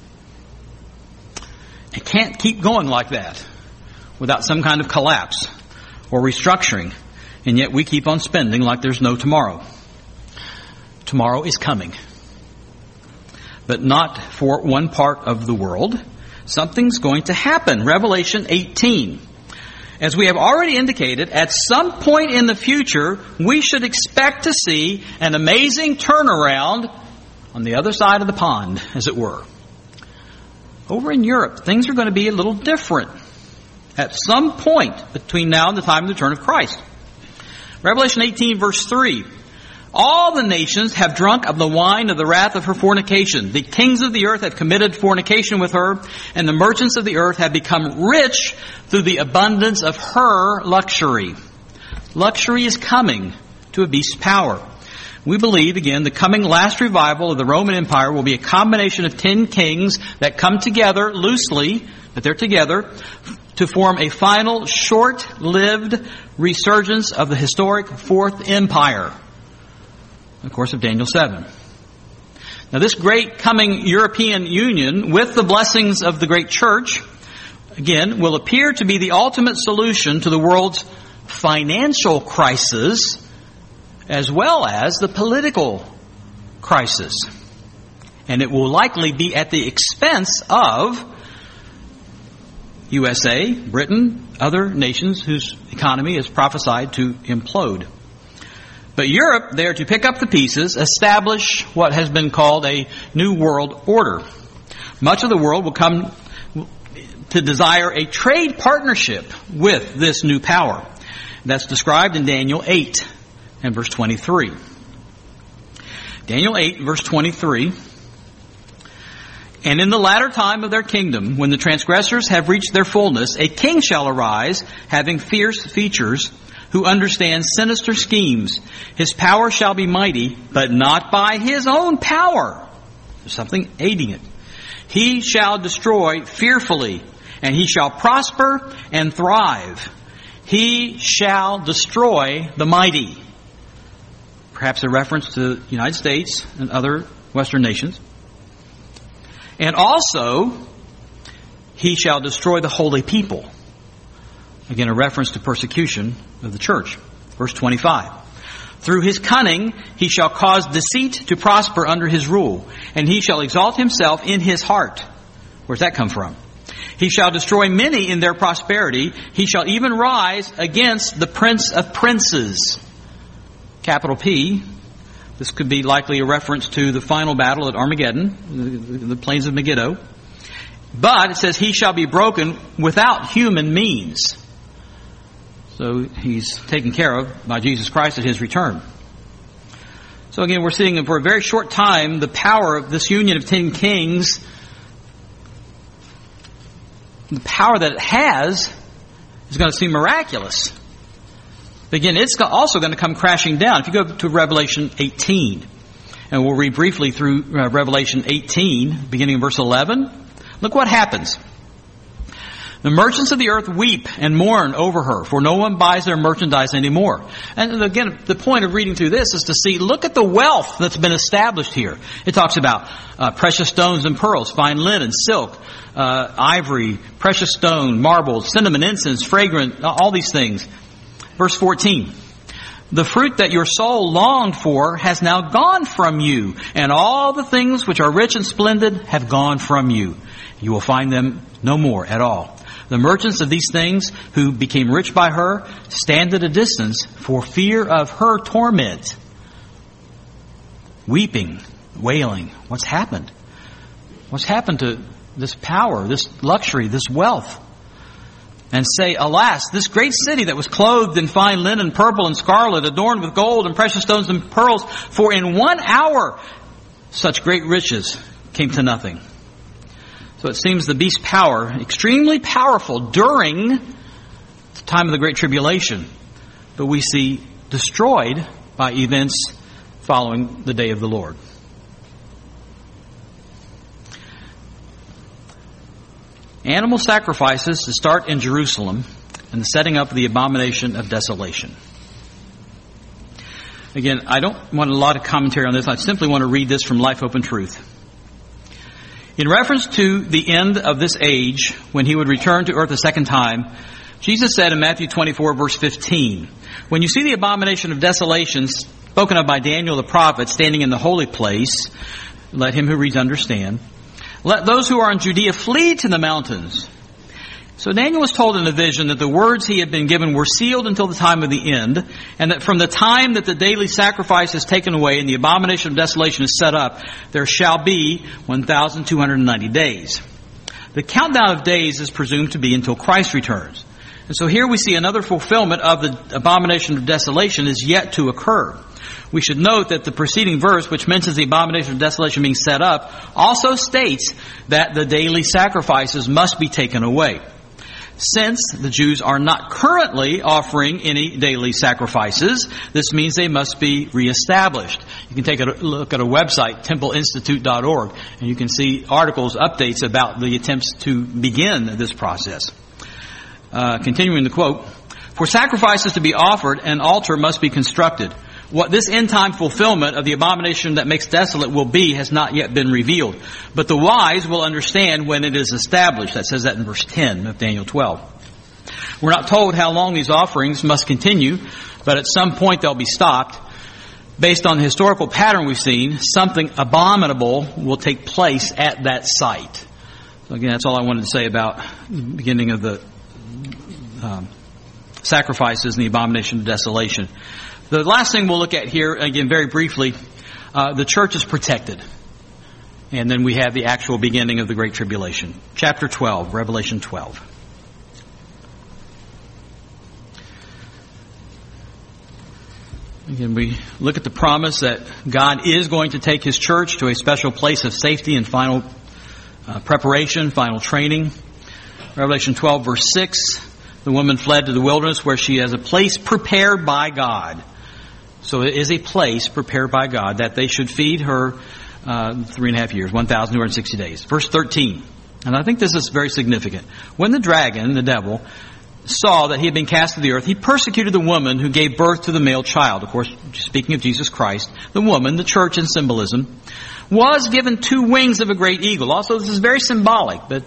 It can't keep going like that without some kind of collapse or restructuring. And yet we keep on spending like there's no tomorrow. Tomorrow is coming. But not for one part of the world. Something's going to happen. Revelation 18. As we have already indicated, at some point in the future, we should expect to see an amazing turnaround on the other side of the pond, as it were. Over in Europe, things are going to be a little different at some point between now and the time of the return of Christ. Revelation 18 verse 3. All the nations have drunk of the wine of the wrath of her fornication. The kings of the earth have committed fornication with her, and the merchants of the earth have become rich through the abundance of her luxury. Luxury is coming to a beast's power. We believe, again, the coming last revival of the Roman Empire will be a combination of 10 kings that come together loosely, but they're together, to form a final short-lived resurgence of the historic Fourth Empire. Of course, of Daniel 7. Now, this great coming European Union, with the blessings of the great church, again, will appear to be the ultimate solution to the world's financial crisis, as well as the political crisis. And it will likely be at the expense of USA, Britain, other nations whose economy is prophesied to implode. But Europe, there to pick up the pieces, establish what has been called a New World Order. Much of the world will come to desire a trade partnership with this new power. That's described in Daniel 8 and verse 23. Daniel 8, verse 23. And in the latter time of their kingdom, when the transgressors have reached their fullness, a king shall arise, having fierce features, who understands sinister schemes. His power shall be mighty, but not by his own power. There's something aiding it. He shall destroy fearfully, and he shall prosper and thrive. He shall destroy the mighty. Perhaps a reference to the United States and other Western nations. And also, he shall destroy the holy people. Again, a reference to persecution of the church. Verse 25. Through his cunning, he shall cause deceit to prosper under his rule, and he shall exalt himself in his heart. Where's that come from? He shall destroy many in their prosperity. He shall even rise against the prince of princes. Capital P. This could be likely a reference to the final battle at Armageddon, the plains of Megiddo. But it says he shall be broken without human means. So he's taken care of by Jesus Christ at his return. So again, we're seeing for a very short time the power of this union of 10 kings. The power that it has is going to seem miraculous. But again, it's also going to come crashing down. If you go to Revelation 18, and we'll read briefly through Revelation 18, beginning in verse 11, look what happens. The merchants of the earth weep and mourn over her, for no one buys their merchandise anymore. And again, the point of reading through this is to see, look at the wealth that's been established here. It talks about precious stones and pearls, fine linen, silk, ivory, precious stone, marble, cinnamon, incense, fragrant, all these things. Verse 14. The fruit that your soul longed for has now gone from you, and all the things which are rich and splendid have gone from you. You will find them no more at all. The merchants of these things who became rich by her stand at a distance for fear of her torment. Weeping, wailing. What's happened? What's happened to this power, this luxury, this wealth? And say, alas, this great city that was clothed in fine linen, purple and scarlet, adorned with gold and precious stones and pearls, for in 1 hour such great riches came to nothing. So it seems the beast's power, extremely powerful during the time of the Great Tribulation, but we see destroyed by events following the day of the Lord. Animal sacrifices to start in Jerusalem and the setting up of the abomination of desolation. Again, I don't want a lot of commentary on this. I simply want to read this from Life, Hope, and Truth. In reference to the end of this age, when he would return to earth a second time, Jesus said in Matthew 24, verse 15, when you see the abomination of desolation spoken of by Daniel the prophet standing in the holy place, let him who reads understand. Let those who are in Judea flee to the mountains. So Daniel was told in a vision that the words he had been given were sealed until the time of the end, and that from the time that the daily sacrifice is taken away and the abomination of desolation is set up, there shall be 1,290 days. The countdown of days is presumed to be until Christ returns. And so here we see another fulfillment of the abomination of desolation is yet to occur. We should note that the preceding verse, which mentions the abomination of desolation being set up, also states that the daily sacrifices must be taken away. Since the Jews are not currently offering any daily sacrifices, this means they must be reestablished. You can take a look at a website, templeinstitute.org, and you can see articles, updates about the attempts to begin this process. Continuing the quote, "For sacrifices to be offered, an altar must be constructed. What this end-time fulfillment of the abomination that makes desolate will be has not yet been revealed. But the wise will understand when it is established." That says that in verse 10 of Daniel 12. We're not told how long these offerings must continue, but at some point they'll be stopped. Based on the historical pattern we've seen, something abominable will take place at that site. So again, that's all I wanted to say about the beginning of the sacrifices and the abomination of desolation. The last thing we'll look at here, again very briefly, the church is protected. And then we have the actual beginning of the Great Tribulation. Chapter 12, Revelation 12. Again, we look at the promise that God is going to take His church to a special place of safety and final preparation, final training. Revelation 12, verse 6, the woman fled to the wilderness where she has a place prepared by God. So it is a place prepared by God that they should feed her 3.5 years, 1,260 days. Verse 13, and I think this is very significant. When the dragon, the devil, saw that he had been cast to the earth, he persecuted the woman who gave birth to the male child. Of course, speaking of Jesus Christ, the woman, the church in symbolism, was given 2 wings of a great eagle. Also, this is very symbolic, but,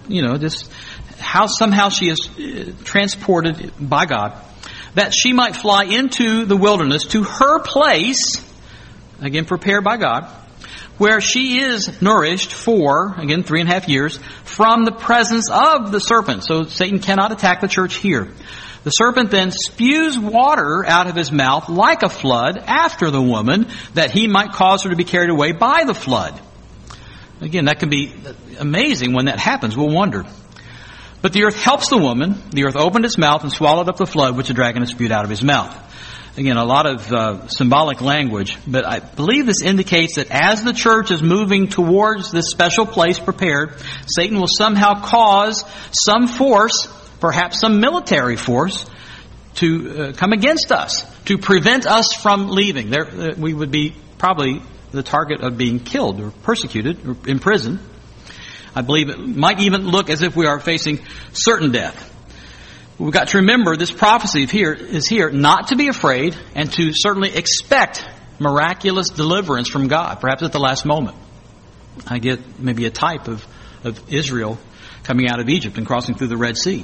somehow she is transported by God, that she might fly into the wilderness to her place, again prepared by God, where she is nourished for, again 3.5 years, from the presence of the serpent. So Satan cannot attack the church here. The serpent then spews water out of his mouth like a flood after the woman, that he might cause her to be carried away by the flood. Again, that can be amazing when that happens. We'll wonder. But the earth helps the woman. The earth opened its mouth and swallowed up the flood which the dragon had spewed out of his mouth. Again, a lot of symbolic language, but I believe this indicates that as the church is moving towards this special place prepared, Satan will somehow cause some force, perhaps some military force, to come against us, to prevent us from leaving. We would be probably the target of being killed or persecuted or imprisoned. I believe it might even look as if we are facing certain death. We've got to remember this prophecy is here not to be afraid and to certainly expect miraculous deliverance from God, perhaps at the last moment. I get maybe a type of Israel coming out of Egypt and crossing through the Red Sea.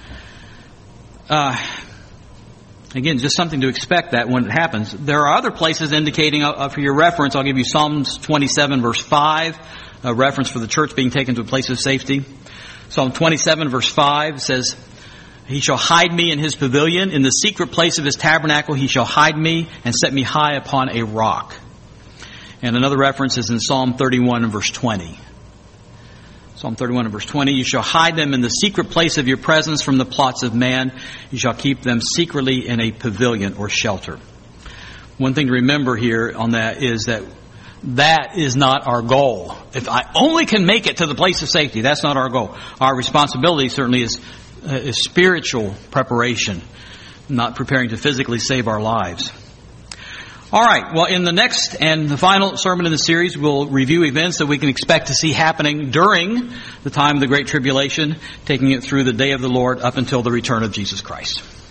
Again, just something to expect that when it happens. There are other places indicating, for your reference, I'll give you Psalms 27 verse 5, a reference for the church being taken to a place of safety. Psalm 27 verse 5 says, "He shall hide me in his pavilion. In the secret place of his tabernacle he shall hide me and set me high upon a rock." And another reference is in Psalm 31 and verse 20. Psalm 31 and verse 20, "You shall hide them in the secret place of your presence from the plots of man. You shall keep them secretly in a pavilion or shelter." One thing to remember here on that is that is not our goal. If I only can make it to the place of safety, that's not our goal. Our responsibility certainly is spiritual preparation, not preparing to physically save our lives. All right, well, in the next and the final sermon in the series, we'll review events that we can expect to see happening during the time of the Great Tribulation, taking it through the day of the Lord up until the return of Jesus Christ.